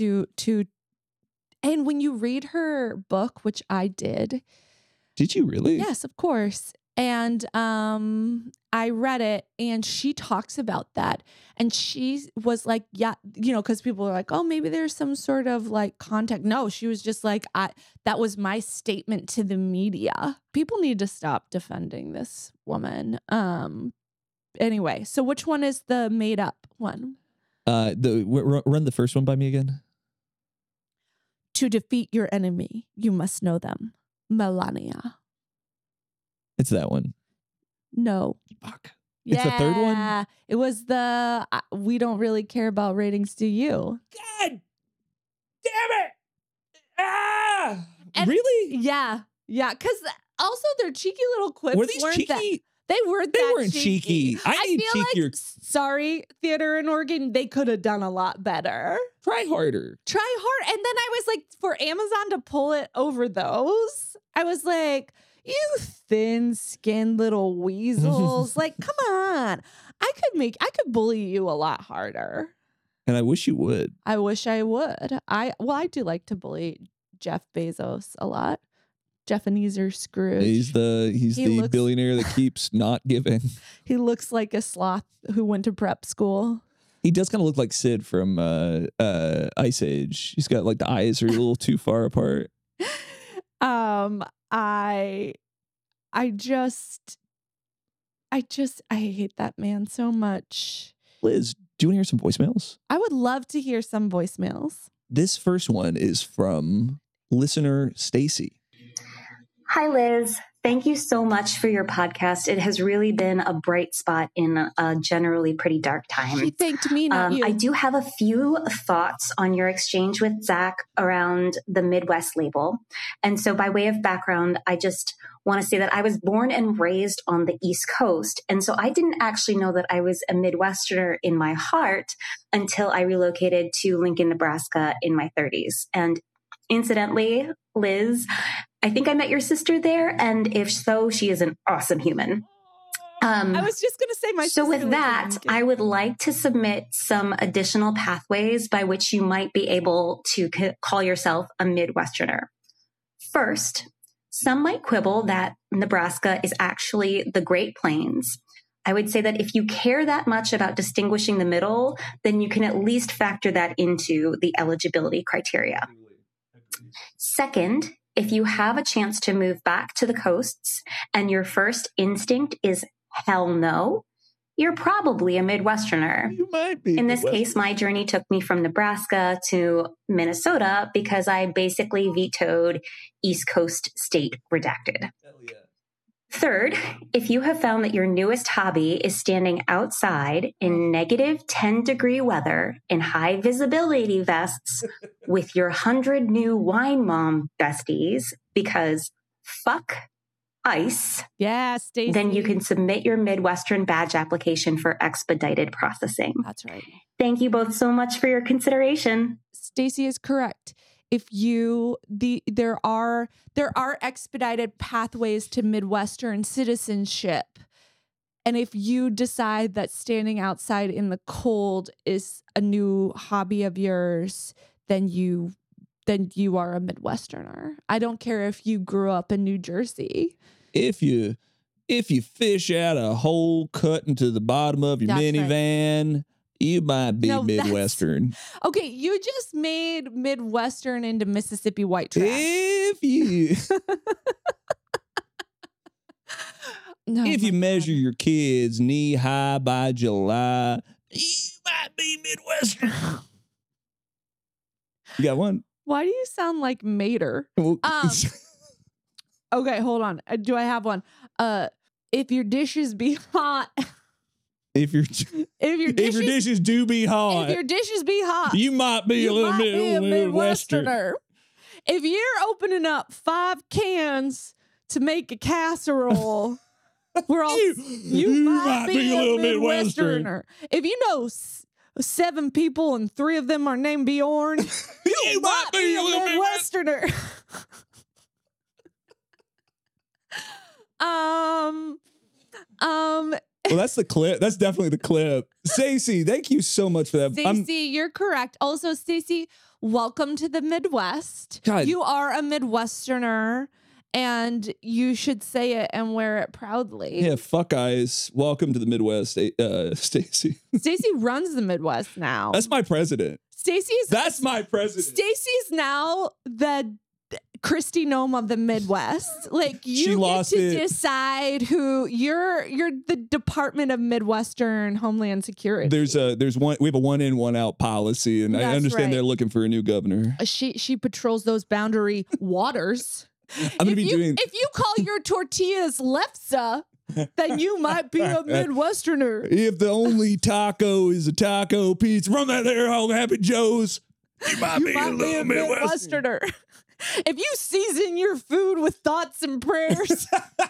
and when you read her book, which I did. Did you really? Yes, of course. And I read it and she talks about that. And she was like, yeah, because people are like, oh, maybe there's some sort of like contact. No, she was just like, that was my statement to the media. People need to stop defending this woman. Anyway, so which one is the made up one? Run the first one by me again. To defeat your enemy, you must know them. Melania. It's that one. No. Fuck. Yeah. It's the third one? It was the we don't really care about ratings, do you? God damn it. Ah! And- really? Yeah. Yeah. Because also their cheeky little quips Were these weren't cheeky? They weren't cheeky. I need feel cheekier. like, sorry, theater in Oregon, they could have done a lot better. Try harder. Try hard. And then I was like, for Amazon to pull it over those, I was like, you thin-skinned little weasels. Like, come on. I could bully you a lot harder. And I wish you would. I wish I would. I do like to bully Jeff Bezos a lot. Jeff Ebenezer Scrooge. He's the billionaire that keeps not giving. He looks like a sloth who went to prep school. He does kind of look like Sid from Ice Age. He's got like the eyes are a little too far apart. I hate that man so much. Liz, do you want to hear some voicemails? I would love to hear some voicemails. This first one is from listener Stacy. Hi, Liz. Thank you so much for your podcast. It has really been a bright spot in a generally pretty dark time. She thanked me, not you. I do have a few thoughts on your exchange with Zach around the Midwest label. And so by way of background, I just want to say that I was born and raised on the East Coast. And so I didn't actually know that I was a Midwesterner in my heart until I relocated to Lincoln, Nebraska in my 30s. And incidentally, Liz, I think I met your sister there, and if so, she is an awesome human. I was just going to say my sister. So with that, I would like to submit some additional pathways by which you might be able to call yourself a Midwesterner. First, some might quibble that Nebraska is actually the Great Plains. I would say that if you care that much about distinguishing the middle, then you can at least factor that into the eligibility criteria. Second, if you have a chance to move back to the coasts and your first instinct is hell no, you're probably a Midwesterner. You might be. In this case, my journey took me from Nebraska to Minnesota because I basically vetoed East Coast state redacted. Hell yeah. Third, if you have found that your newest hobby is standing outside in negative 10-degree weather in high visibility vests with your 100 new wine mom besties because fuck ice, yeah, Stacey. then you can submit your Midwestern badge application for expedited processing. That's right. Thank you both so much for your consideration. Stacey is correct. If there are expedited pathways to Midwestern citizenship. And if you decide that standing outside in the cold is a new hobby of yours, then you are a Midwesterner. I don't care if you grew up in New Jersey. If you fish out a hole cut into the bottom of your That's minivan, you might be No, Midwestern. Okay, you just made Midwestern into Mississippi white trash. If you No, if my you God. measure your kids knee high by July, you might be Midwestern. You got one? Why do you sound like Mater? Well, Okay, hold on. Do I have one? If your dishes be hot, if your dishes do be hot, if your dishes be hot, you might be a little might be a Midwesterner. Midwesterner. if you're opening up 5 cans to make a casserole, we're all you might be a little Midwesterner. If you know 7 people and 3 of them are named Bjorn, you might be a Midwesterner. Well, that's the clip. That's definitely the clip. Stacey, thank you so much for that. Stacey, you're correct. Also, Stacey, welcome to the Midwest. God. You are a Midwesterner, and you should say it and wear it proudly. Yeah, fuck eyes. Welcome to the Midwest, Stacey. Stacey runs the Midwest now. That's my president. That's my president. Stacey's now the Kristi Noem of the Midwest. Like, you get to decide who you're the Department of Midwestern Homeland Security. There's one. We have a 1 in 1 out policy, and I understand they're looking for a new governor. She patrols those boundary waters. I'm gonna be doing. If you call your tortillas lefse, then you might be a Midwesterner. If the only taco is a taco pizza, run that there, Hog Happy Joe's. You might be a little Midwesterner. If you season your food with thoughts and prayers,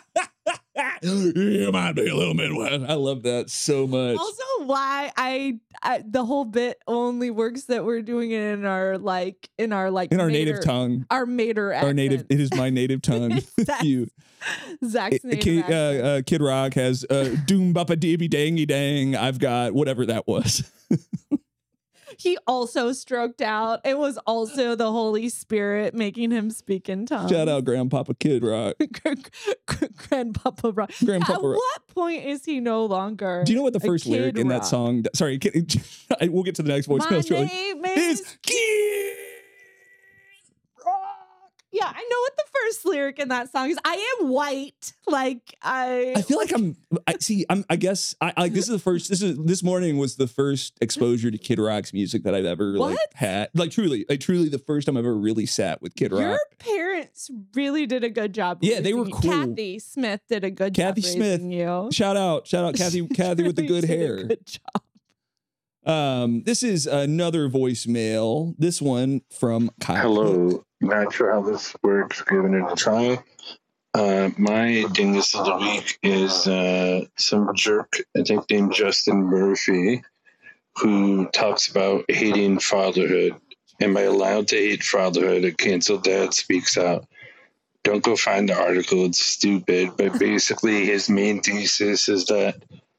you might be a little Midwest. I love that so much. Also, why I the whole bit only works that we're doing it in our native tongue, our Mater accent. Our native. It is my native tongue. You. Zach's native accent. Kid Rock has doom bappa deeby dangy dang. I've got whatever that was. He also stroked out. It was also the Holy Spirit making him speak in tongues. Shout out Grandpapa Kid Rock. Grandpapa Rock. At what point is he no longer? Do you know what the first lyric in that song? Sorry, we'll get to the next voicemail. My name is Kid Rock. Yeah, I know what the first lyric in that song is. I am white. Like I feel like I guess this morning was the first exposure to Kid Rock's music that I've ever had. Like truly the first time I've ever really sat with Kid Rock. Your parents really did a good job. Yeah, they were cool. Kathy Smith did a good job. Kathy Smith, you. Shout out Kathy with the good hair. Good job. This is another voicemail. This one from Kyle. Hello. Not sure how this works, giving it a try. My dingus of the week is some jerk, I think, named Justin Murphy, who talks about hating fatherhood. Am I allowed to hate fatherhood? A canceled dad speaks out. Don't go find the article. It's stupid. But basically, his main thesis is that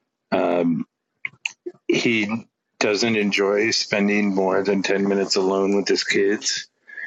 he doesn't enjoy spending more than 10 minutes alone with his kids.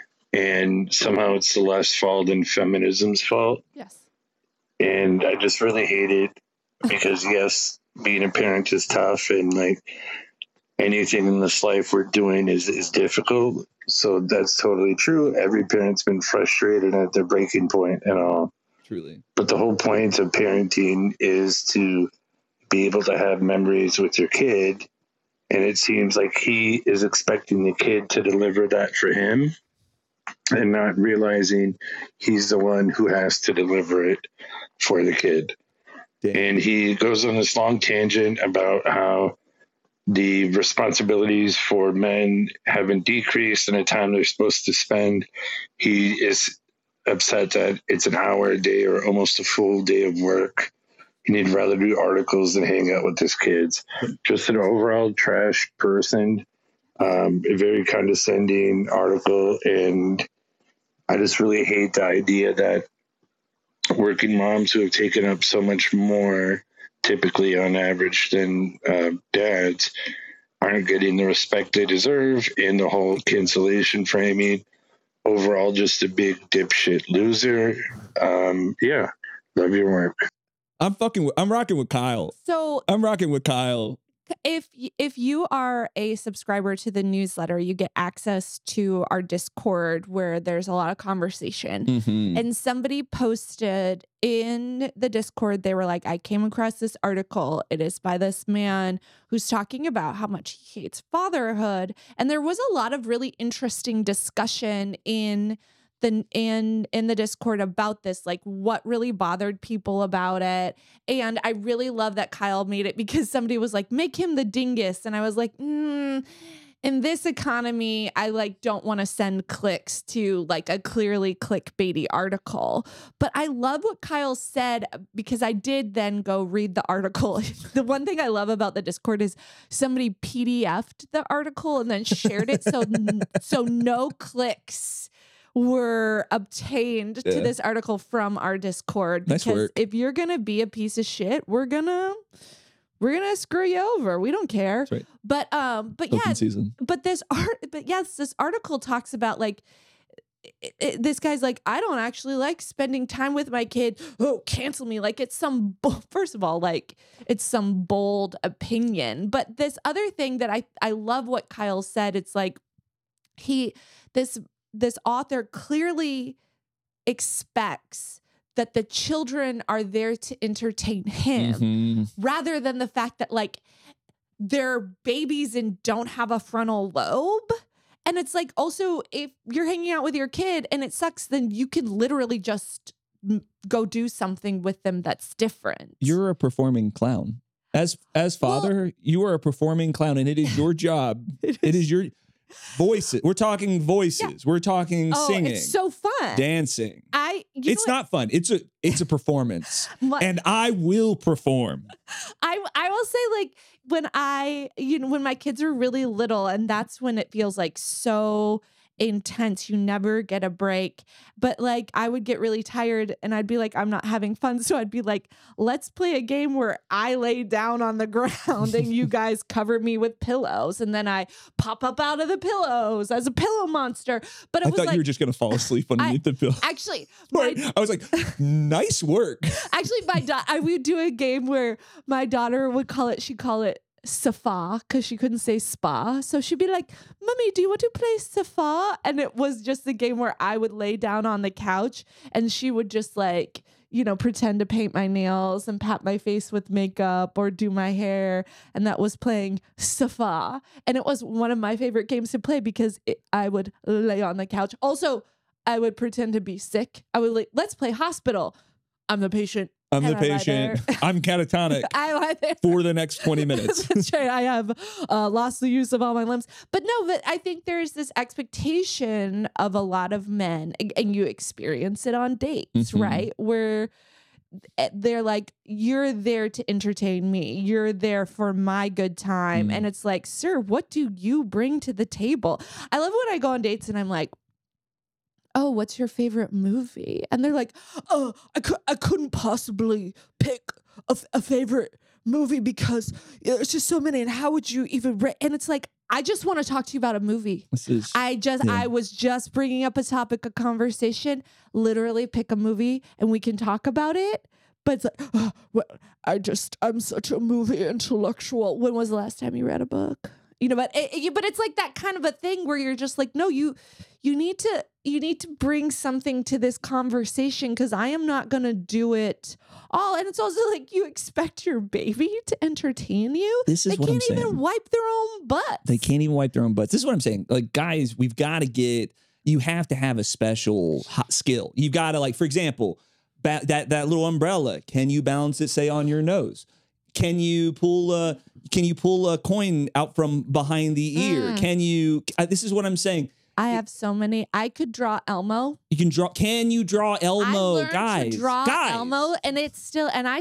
And somehow it's the less fault than feminism's fault. Yes. And I just really hate it because, yes, being a parent is tough, and like anything in this life we're doing is difficult. So that's totally true. Every parent's been frustrated at their breaking point and all. Truly. But the whole point of parenting is to be able to have memories with your kid. And it seems like he is expecting the kid to deliver that for him, and not realizing he's the one who has to deliver it for the kid. Damn. And he goes on this long tangent about how the responsibilities for men haven't decreased in the time they're supposed to spend. He is upset that it's an hour a day or almost a full day of work. He'd rather do articles than hang out with his kids. Just an overall trash person. A very condescending article, and I just really hate the idea that working moms who have taken up so much more, typically on average, than dads, aren't getting the respect they deserve, and the whole cancellation framing. Overall, just a big dipshit loser. Yeah, love your work. I'm rocking with Kyle. I'm rocking with Kyle. If you are a subscriber to the newsletter, you get access to our Discord where there's a lot of conversation. Mm-hmm. And somebody posted in the Discord, they were like, I came across this article. It is by this man who's talking about how much he hates fatherhood. And there was a lot of really interesting discussion in the Discord about this, like what really bothered people about it. And I really love that Kyle made it because somebody was like, make him the dingus. And I was like, in this economy, I like don't want to send clicks to like a clearly clickbaity article. But I love what Kyle said because I did then go read the article. The one thing I love about the Discord is somebody PDF'd the article and then shared it. So no clicks were obtained to this article from our Discord. Nice Because work. if you're going to be a piece of shit, we're gonna screw you over. We don't care. That's right. But Open yeah, season. but this article talks about like this guy's like, I don't actually like spending time with my kid. Oh, cancel me. Like it's first of all, like it's some bold opinion. But this other thing that I love what Kyle said. It's like this author clearly expects that the children are there to entertain him Mhm. rather than the fact that like they're babies and don't have a frontal lobe. And it's like, also, if you're hanging out with your kid and it sucks, then you can literally just go do something with them that's different. You're a performing clown. As father, you are a performing clown, and it is your job. It is your voices. We're talking voices. Yeah. We're talking singing. It's so fun. Dancing. It's not fun. It's a performance. And I will perform. I will say, like, when my kids are really little, and that's when it feels like so intense. You never get a break. But like I would get really tired and I'd be like, I'm not having fun. So I'd be like, let's play a game where I lay down on the ground and you guys cover me with pillows. And then I pop up out of the pillows as a pillow monster. But I thought you were just going to fall asleep underneath the pillow. Actually, I was like, nice work. Actually, I would do a game where my daughter would she'd call it Safa because she couldn't say spa. So she'd be like, Mommy, do you want to play Safa? And it was just the game where I would lay down on the couch and she would just like, pretend to paint my nails and pat my face with makeup or do my hair. And that was playing Safa. And it was one of my favorite games to play because I would lay on the couch. Also, I would pretend to be sick. I would let's play hospital. I'm the patient. I'm the patient. I'm catatonic for the next 20 minutes. That's right. I have lost the use of all my limbs. But I think there's this expectation of a lot of men, and you experience it on dates, right? Where they're like, you're there to entertain me. You're there for my good time. And it's like, sir, what do you bring to the table? I love when I go on dates and I'm like, oh, what's your favorite movie? And they're like, oh, I couldn't possibly pick a favorite movie because there's just so many. And how would you even And it's like, I just want to talk to you about a movie. I was just bringing up a topic of conversation. Literally pick a movie and we can talk about it. But it's like, I'm such a movie intellectual. When was the last time you read a book? But it's like that kind of a thing where you're just like, no, you need to bring something to this conversation because I am not going to do it all. And it's also like you expect your baby to entertain you. This is what I'm saying. They can't even wipe their own butts. They can't even wipe their own butts. This is what I'm saying. Like, guys, you have to have a special skill. You've got to, like, for example, that little umbrella. Can you balance it, say, on your nose? Can you pull a coin out from behind the ear? This is what I'm saying. I have so many. I could draw Elmo. You can draw. Can you draw Elmo, I learned to draw Elmo, and I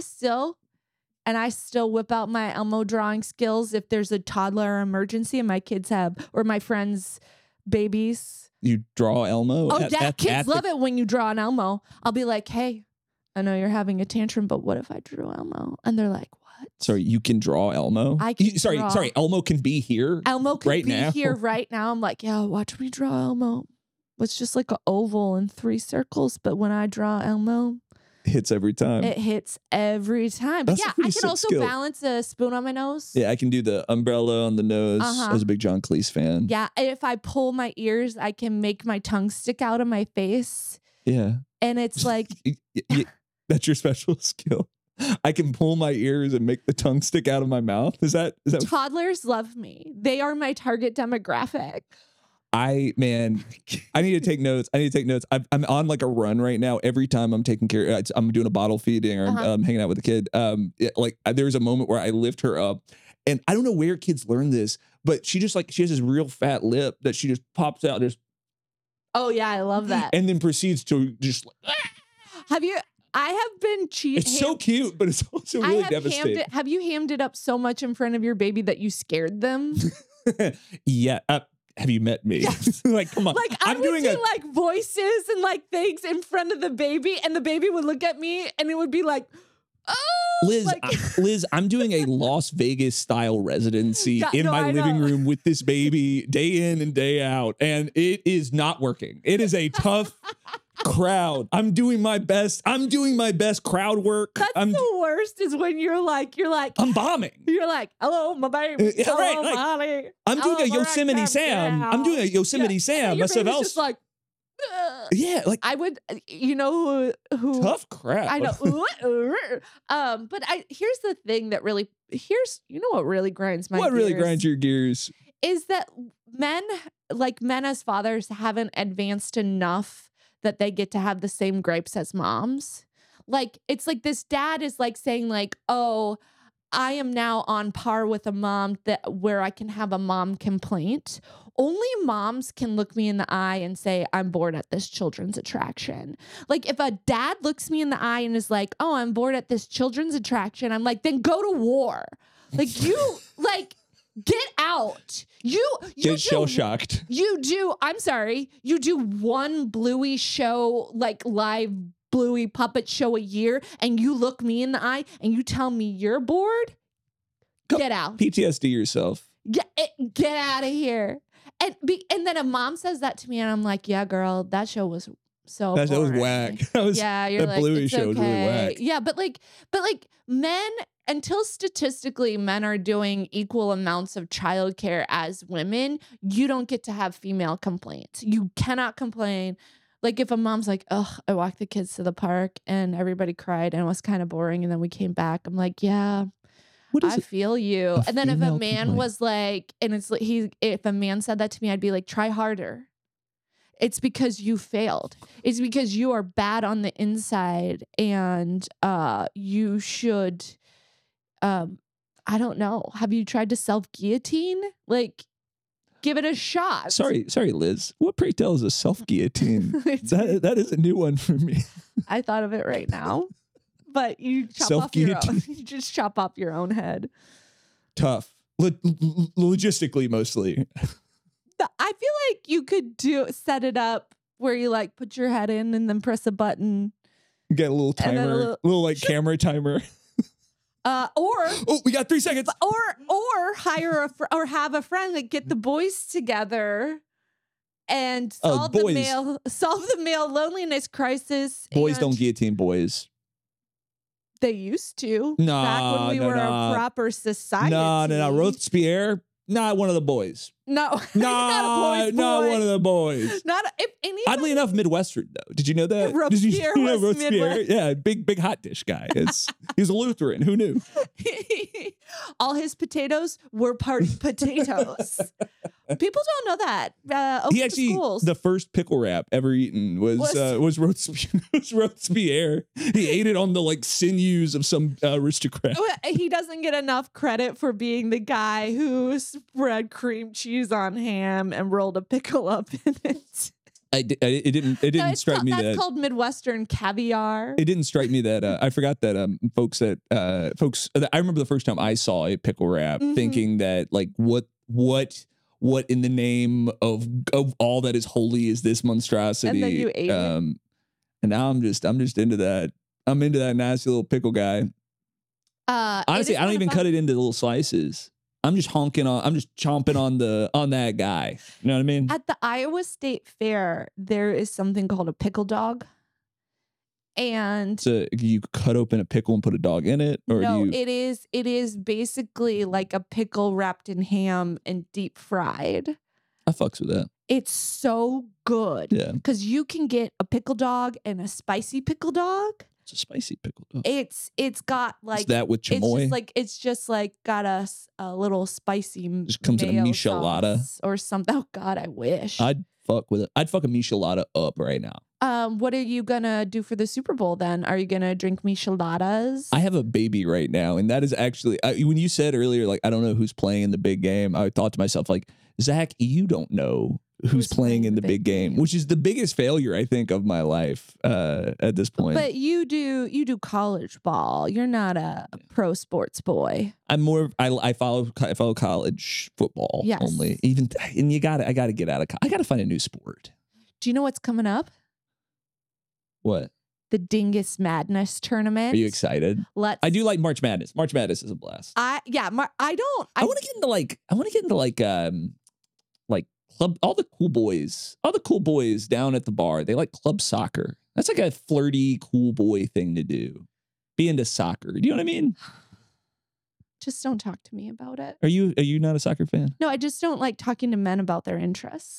still whip out my Elmo drawing skills if there's a toddler emergency and my kids or my friends' babies. You draw Elmo? Oh, kids love it when you draw an Elmo. I'll be like, hey, I know you're having a tantrum, but what if I drew Elmo? And they're like, what? Sorry, you can draw Elmo? Sorry, Elmo can be here. Elmo can right be now. here right now. I'm like, yeah, watch me draw Elmo. It's just like an oval and 3 circles, but when I draw Elmo, it hits every time. It hits every time. That's yeah, I can also balance a spoon on my nose. Yeah, I can do the umbrella on the nose. I was a big John Cleese fan. Yeah, if I pull my ears, I can make my tongue stick out of my face. Yeah. And it's like... That's your special skill. I can pull my ears and make the tongue stick out of my mouth. Is that Toddlers love me. They are my target demographic. I need to take notes. I'm on like a run right now. Every time I'm taking care, I'm doing a bottle feeding or I'm hanging out with a kid. There's a moment where I lift her up, and I don't know where kids learn this, but she has this real fat lip that she just pops out just Oh yeah, I love that. and then proceeds to just I have been cheating. it's so cute, but it's also really devastating. Have you hammed it up so much in front of your baby that you scared them? Yeah. Have you met me? Yes. Like, come on. Like I would doing do like voices and like things in front of the baby, and the baby would look at me, and it would be like, "Oh, Liz, like, Liz, I'm doing a Las Vegas style residency in my living room with this baby day in and day out, and it is not working. It is a tough crowd. I'm doing my best. I'm doing my best crowd work. That's the worst is when you're like, I'm bombing. You're like, hello, my baby. Yeah, Hello, right, like, Molly. I'm doing a Hello, Yosemite Mariah Sam. Carey. I'm doing a Yosemite Sam. And your Myself baby's else. just like, ugh. Yeah, like I would, you know who tough crowd. I know. But here's the thing that really, you know what really grinds my what really gears grinds your gears? is that men as fathers haven't advanced enough that they get to have the same gripes as moms. Like, it's like this dad is like saying like, oh, I am now on par with a mom where I can have a mom complaint. Only moms can look me in the eye and say, I'm bored at this children's attraction. Like, if a dad looks me in the eye and is like, oh, I'm bored at this children's attraction, I'm like, then go to war. Like, you, like, get out. You Get shell shocked. You do one Bluey show, like live Bluey puppet show a year, and you look me in the eye and you tell me you're bored? Get out. PTSD yourself. Get out of here. And then a mom says that to me, and I'm like, yeah, girl, that show was so That was boring. whack. Yeah, you're that like, Bluey it's show was really okay. whack. Yeah, but men, until statistically men are doing equal amounts of childcare as women, you don't get to have female complaints. You cannot complain. Like, if a mom's like, oh, I walked the kids to the park and everybody cried and it was kind of boring, and then we came back, I'm like, yeah, I feel you. And then if a man was like, and it's like if a man said that to me, I'd be like, try harder. It's because you failed. It's because you are bad on the inside, and you should, I don't know. Have you tried to self-guillotine? Like, give it a shot. Sorry, Liz. What pray tell is a self-guillotine? that is a new one for me. I thought of it right now. But you chop off your own. You just chop off your own head. Tough. Logistically, mostly. I feel like you could set it up where you like put your head in and then press a button. You get a little timer, little like camera timer. We got 3 seconds. Or hire or have a friend that get the boys together and solve the male loneliness crisis. Boys don't guillotine boys. They used to. Nah, back when we were a proper society. No. Robespierre, not one of the boys. No, not one of the boys. Oddly enough, Midwestern though. Did you know that? Robespierre was Robespierre? Yeah, big hot dish guy. He's a Lutheran. Who knew? All his potatoes were potatoes. People don't know that. He actually, the first pickle wrap ever eaten was Robespierre. He ate it on the like sinews of some aristocrat. He doesn't get enough credit for being the guy who spread cream cheese on ham and rolled a pickle up in it. It didn't strike me that's called Midwestern caviar. It didn't strike me that I forgot that folks I remember the first time I saw a pickle wrap thinking that like what in the name of all that is holy is this monstrosity? And then you ate it. And now I'm just into that. I'm into that nasty little pickle guy. Honestly, I don't even cut it into little slices. I'm just chomping on that guy. You know what I mean? At the Iowa State Fair, there is something called a pickle dog. And so you cut open a pickle and put a dog in it? Or no, it is basically like a pickle wrapped in ham and deep fried. I fucks with that. It's so good. Yeah. Because you can get a pickle dog and a spicy pickle dog. It's a spicy pickle dog. It's got like is that with chamoy? It's just like got a little spicy. Just comes in a michelada or something. Oh God, I wish. I'd fuck with it. I'd fuck a michelada up right now. What are you gonna do for the Super Bowl then? Are you gonna drink micheladas? I have a baby right now, and that is actually when you said earlier, like I don't know who's playing in the big game. I thought to myself, like Zach, you don't know who's playing in the big game, which is the biggest failure I think of my life at this point. But you do college ball. You're not a pro sports boy. I'm more. I follow college football only. And I gotta get out of. I gotta find a new sport. Do you know what's coming up? What? The Dingus Madness tournament. Are you excited? I do like March Madness. March Madness is a blast. I want to get into like club. All the cool boys down at the bar. They like club soccer. That's like a flirty, cool boy thing to do. Be into soccer. Do you know what I mean? Just don't talk to me about it. Are you not a soccer fan? No, I just don't like talking to men about their interests.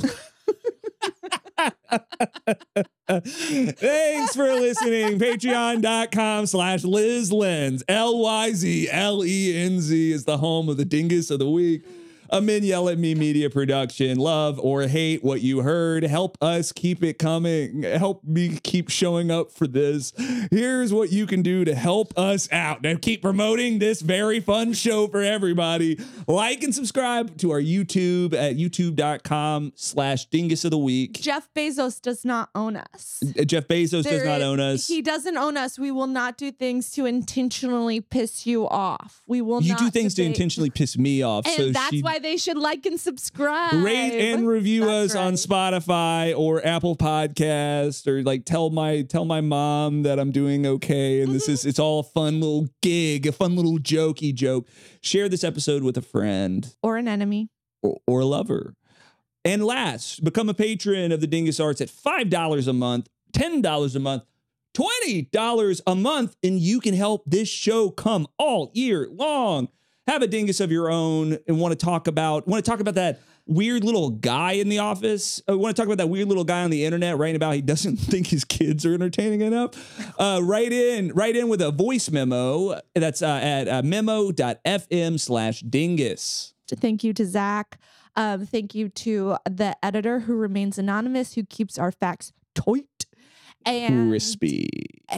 Thanks for listening. Patreon.com/LizLenz. LYZLENZ is the home of the Dingus of the Week. A Men Yell at Me media production. Love or hate what you heard. Help us keep it coming. Help me keep showing up for this. Here's what you can do to help us out and keep promoting this very fun show for everybody. Like and subscribe to our YouTube at youtube.com/Dingus of the Week. Jeff Bezos does not own us. Jeff Bezos does not own us. He doesn't own us. We will not do things to intentionally piss you off. We will not. You do things to intentionally piss me off. And so that's why they should like and subscribe. Rate and review us on Spotify or Apple Podcast, or like tell my mom that I'm doing okay. And it's all a fun little gig, a fun little jokey joke. Share this episode with a friend. Or an enemy. Or a lover. And last, become a patron of the Dingus Arts at $5 a month, $10 a month, $20 a month, and you can help this show come all year long. Have a dingus of your own and want to talk about that weird little guy in the office. Want to talk about that weird little guy on the internet writing about he doesn't think his kids are entertaining enough. Write in with a voice memo. That's at memo.fm/dingus. Thank you to Zach. Thank you to the editor who remains anonymous, who keeps our facts tight and crispy.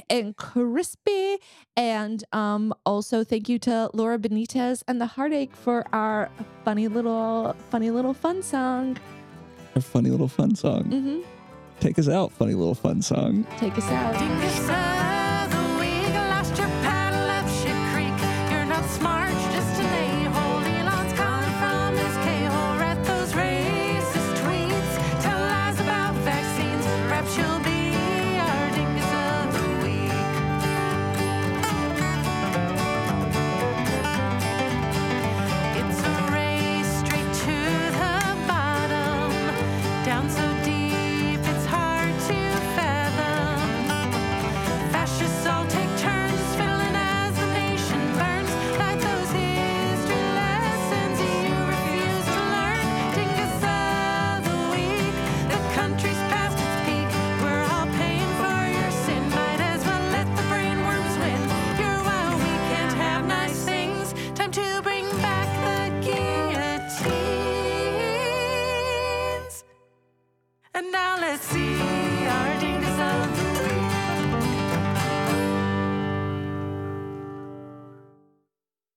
And also thank you to Laura Benitez and the Heartache for our funny little fun song. Our funny little fun song. Mm-hmm. Take us out, funny little fun song. Take us out.